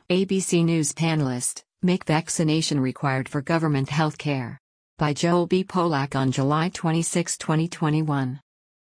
ABC News panelist, Make Vaccination Required for Government Health Care. By Joel B. Polak on July 26, 2021.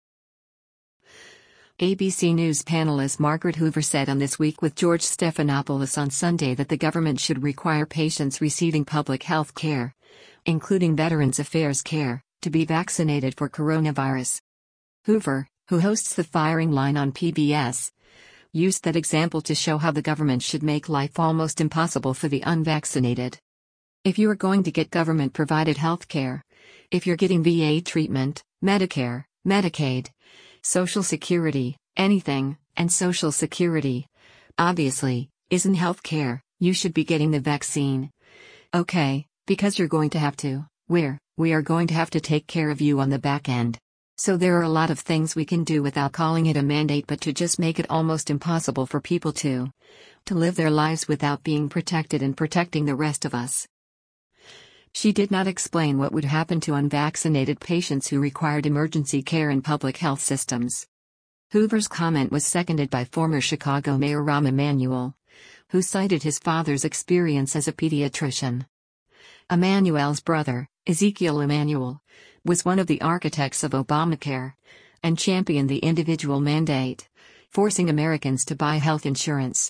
ABC News panelist Margaret Hoover said on This Week with George Stephanopoulos on Sunday that the government should require patients receiving public health care, including Veterans Affairs care, to be vaccinated for coronavirus. Hoover, who hosts The Firing Line on PBS, used that example to show how the government should make life almost impossible for the unvaccinated. If you are going to get government-provided health care, if you're getting VA treatment, Medicare, Medicaid, Social Security, anything, and Social Security, obviously, isn't health care, you should be getting the vaccine. Okay, because you're going to have to, we are going to have to take care of you on the back end. So there are a lot of things we can do without calling it a mandate, but to just make it almost impossible for people to live their lives without being protected and protecting the rest of us. She did not explain what would happen to unvaccinated patients who required emergency care in public health systems. Hoover's comment was seconded by former Chicago Mayor Rahm Emanuel, who cited his father's experience as a pediatrician. Emanuel's brother, Ezekiel Emanuel, was one of the architects of Obamacare, and championed the individual mandate, forcing Americans to buy health insurance.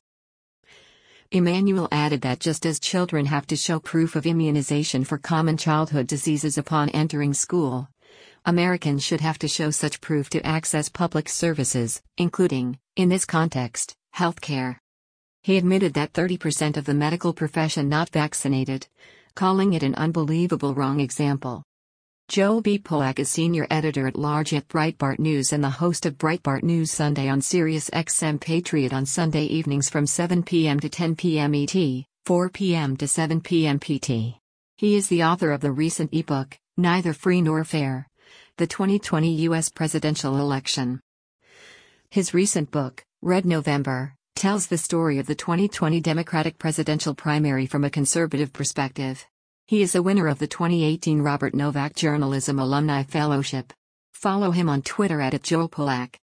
Emanuel added that just as children have to show proof of immunization for common childhood diseases upon entering school, Americans should have to show such proof to access public services, including, in this context, health care. He admitted that 30% of the medical profession not vaccinated, calling it an unbelievable wrong example. Joel B. Polak is senior editor-at-large at Breitbart News and the host of Breitbart News Sunday on SiriusXM Patriot on Sunday evenings from 7 p.m. to 10 p.m. ET, 4 p.m. to 7 p.m. PT. He is the author of the recent ebook, Neither Free Nor Fair: The 2020 U.S. Presidential Election. His recent book, Red November, tells the story of the 2020 Democratic presidential primary from a conservative perspective. He is a winner of the 2018 Robert Novak Journalism Alumni Fellowship. Follow him on Twitter @JoelPolak.